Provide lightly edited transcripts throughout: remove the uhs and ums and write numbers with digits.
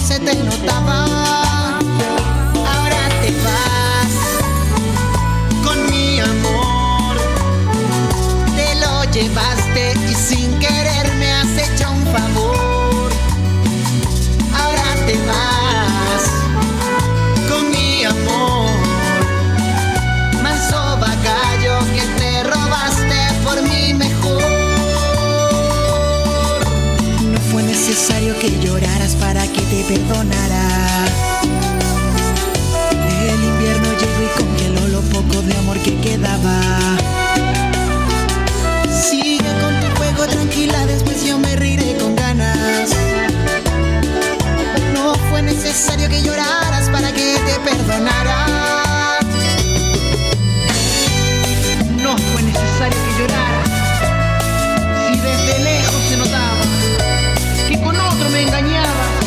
se te notaba. Ahora te vas con mi amor. Te lo llevaste y sin querer me has hecho un favor. Ahora te vas con mi amor. Manso bagallo que te robaste por mi mejor. No fue necesario que lloraras para que te perdonara. El invierno llegó y congeló lo poco de amor que quedaba. Sigue con tu juego tranquila, después yo me reiré con ganas. No fue necesario que lloraras para que te perdonara. No fue necesario que lloraras. Si desde lejos se notaba que con otro me engañabas.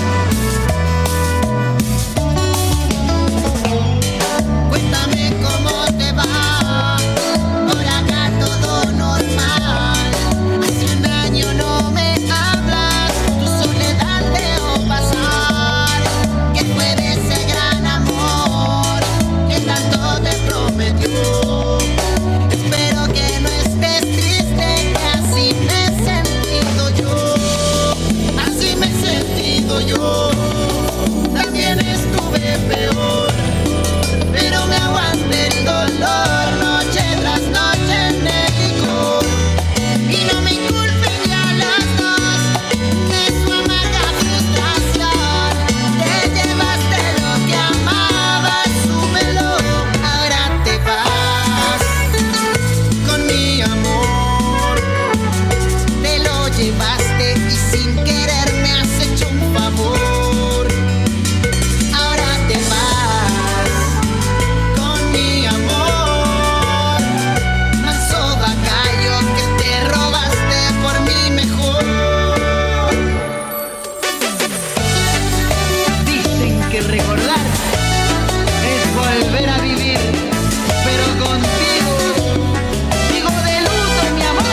Cuéntame cómo te va. Por acá todo normal. Hace un año no me hablas. Tu soledad debo pasar. ¿Qué fue de ese gran amor que tanto te prometió? Espero que no estés triste, que así me he sentido yo. Así me he sentido yo. También estuve peor, pero me aguanté el dolor noche tras noche en el licor. Y no me culpen ya las dos de su amarga frustración. Te llevaste lo que amabas, súmelo. Ahora te vas con mi amor. Te lo llevaste y sin querer me has hecho un favor. Ahora te vas con mi amor. Manso bagallo que te robaste por mi mejor. Dicen que recordar es volver a vivir, pero contigo sigo de luto, mi amor.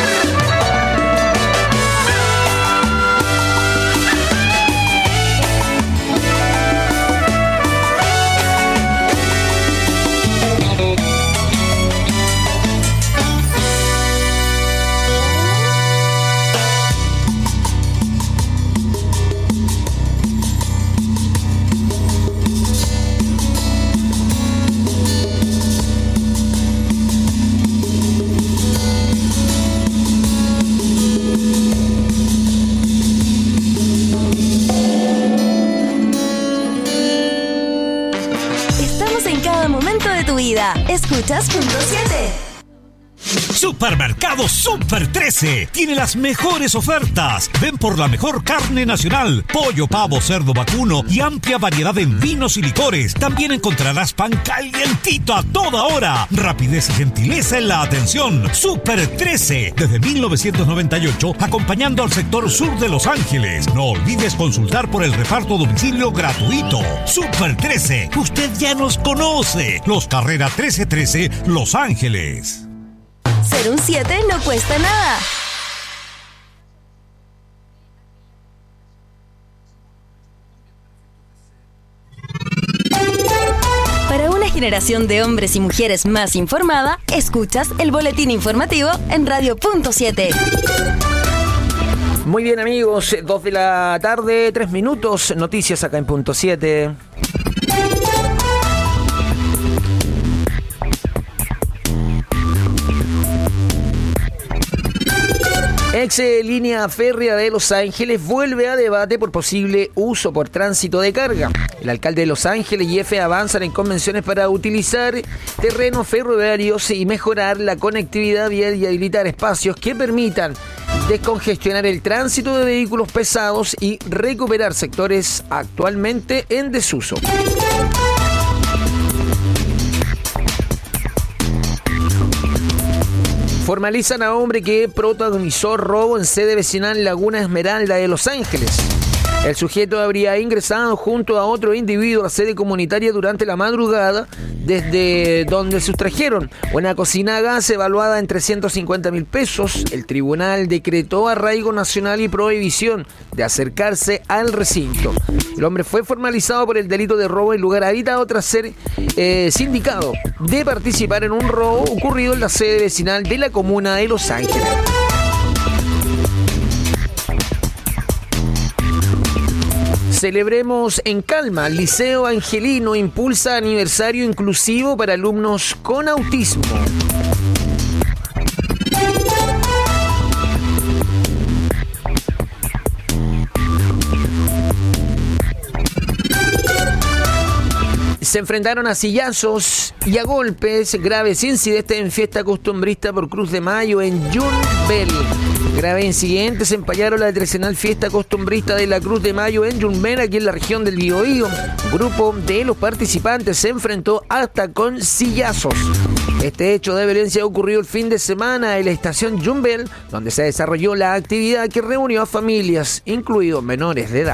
Estamos en cada momento de tu vida. Escuchas Punto 7. Supermercado Super 13 tiene las mejores ofertas. Ven por la mejor carne nacional, pollo, pavo, cerdo, vacuno y amplia variedad en vinos y licores. También encontrarás pan calientito a toda hora. Rapidez y gentileza en la atención. Super 13, desde 1998, acompañando al sector sur de Los Ángeles. No olvides consultar por el reparto a domicilio gratuito. Super 13, usted ya nos conoce. Los Carrera 1313, Los Ángeles. Ser un 7 no cuesta nada. Para una generación de hombres y mujeres más informada, escuchas el boletín informativo en Radio Punto 7. Muy bien, amigos, 2 de la tarde, 3 minutos, noticias acá en Punto 7. Ex línea férrea de Los Ángeles vuelve a debate por posible uso por tránsito de carga. El alcalde de Los Ángeles y EFE avanzan en convenciones para utilizar terrenos ferroviarios y mejorar la conectividad vial y habilitar espacios que permitan descongestionar el tránsito de vehículos pesados y recuperar sectores actualmente en desuso. Formalizan a hombre que protagonizó robo en sede vecinal Laguna Esmeralda de Los Ángeles. El sujeto habría ingresado junto a otro individuo a la sede comunitaria durante la madrugada, desde donde sustrajeron una cocina a gas evaluada en 350.000 pesos. El tribunal decretó arraigo nacional y prohibición de acercarse al recinto. El hombre fue formalizado por el delito de robo en lugar habitado tras ser sindicado de participar en un robo ocurrido en la sede vecinal de la comuna de Los Ángeles. Celebremos en calma. Liceo Angelino impulsa aniversario inclusivo para alumnos con autismo. Se enfrentaron a sillazos y a golpes. Graves incidentes en fiesta costumbrista por Cruz de Mayo en Yumbel. Graves incidentes empañaron la tradicional fiesta costumbrista de la Cruz de Mayo en Yumbel, aquí en la región del Biobío. Un grupo de los participantes se enfrentó hasta con sillazos. Este hecho de violencia ocurrió el fin de semana en la estación Yumbel, donde se desarrolló la actividad que reunió a familias, incluidos menores de edad.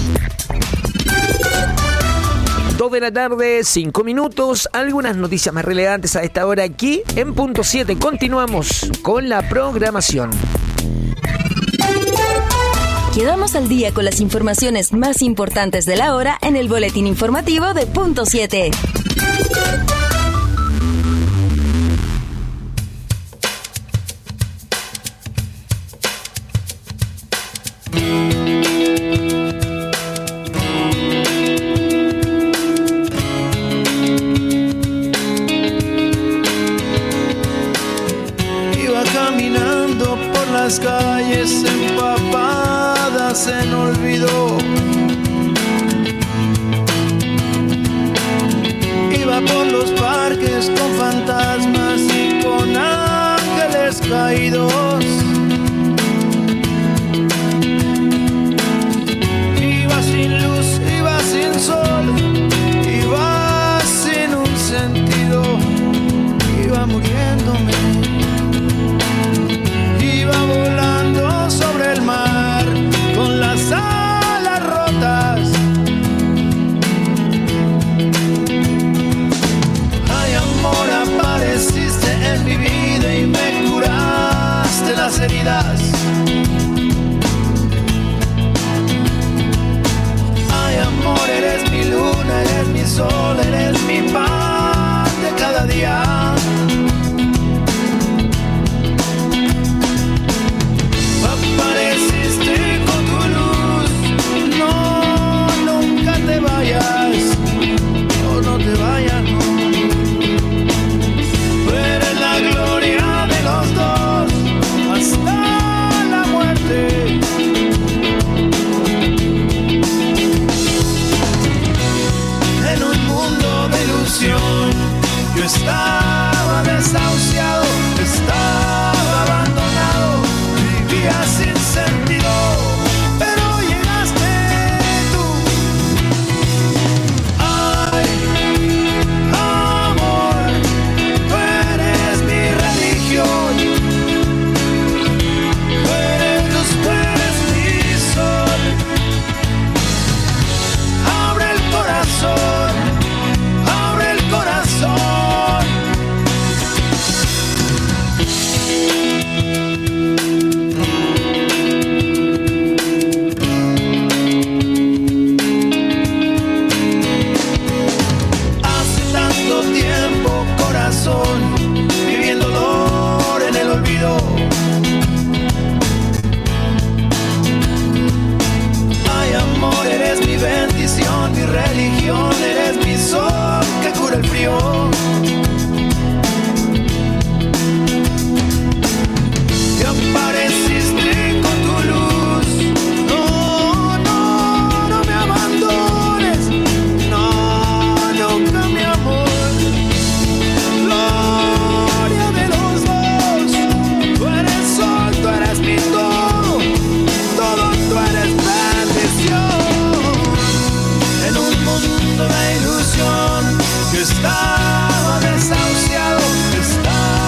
2 de la tarde, 5 minutos. Algunas noticias más relevantes a esta hora aquí en Punto 7. Continuamos con la programación. Quedamos al día con las informaciones más importantes de la hora en el boletín informativo de Punto 7.